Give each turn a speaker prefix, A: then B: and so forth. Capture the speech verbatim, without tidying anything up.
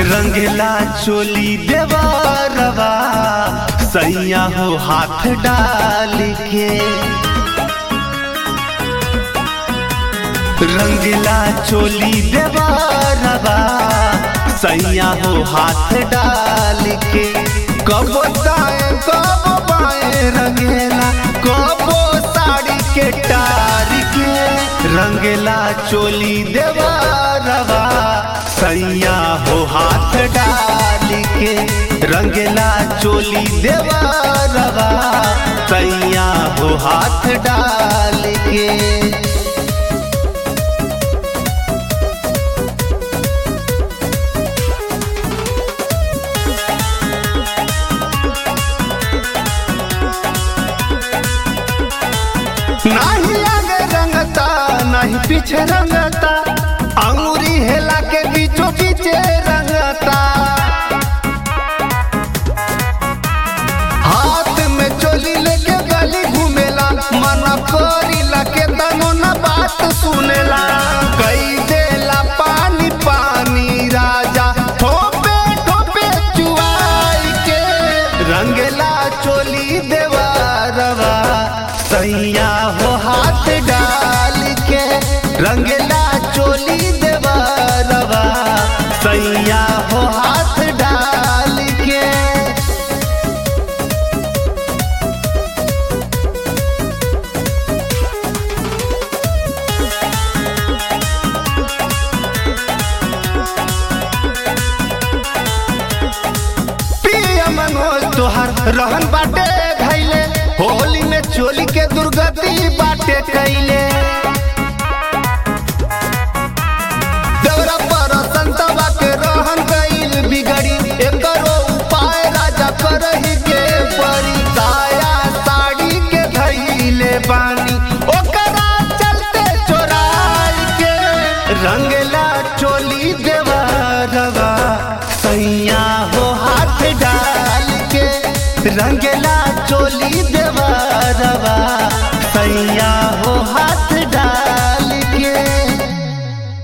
A: रंगला चोली देवरवा सैया हो हाथ डाल के, रंगला चोली देवरवा सैया हो हाथ डाल के। कबो दाएं कबो बाएं रंगेला, कबो साड़ी के टार के, रंगला चोली देवरवा सैया हो हाथ डाल के, रंगला चोली देवरवा सैया हो हाथ डाल के। नहीं आगे रंगता नहीं पीछे रंगता, अंगूरी हेला के बीचों बीचे रंगता। हाथ में चोली लेके गली घूमेला, मना करीला के तनो न बात सुनेला। कई देला पानी पानी राजा ठोपे ठोपे चुआई के, रंगला चोली देवरवा सैया हो हाथ डाल के, रंगला चोली देवरवा सैया हो हाथ डाल के। पिया मनोज तोहर रहन बाटे धैले, होली में चोली के दुर्गति बाटे कैले। देवरा पर संतवा के रहन गईल बिगड़ी, एकरो उपाय राजा करही के परी। साया साड़ी के धैले बानी ओकरा चलते चोराई के, रंगला चोली देवरवा सैया